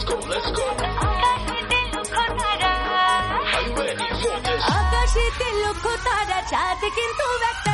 go, let's go. আকাশেতে লক্ষ তারা Are you ready for this? আকাশেতে লক্ষ তারা চাঁদ কিন্তু একটা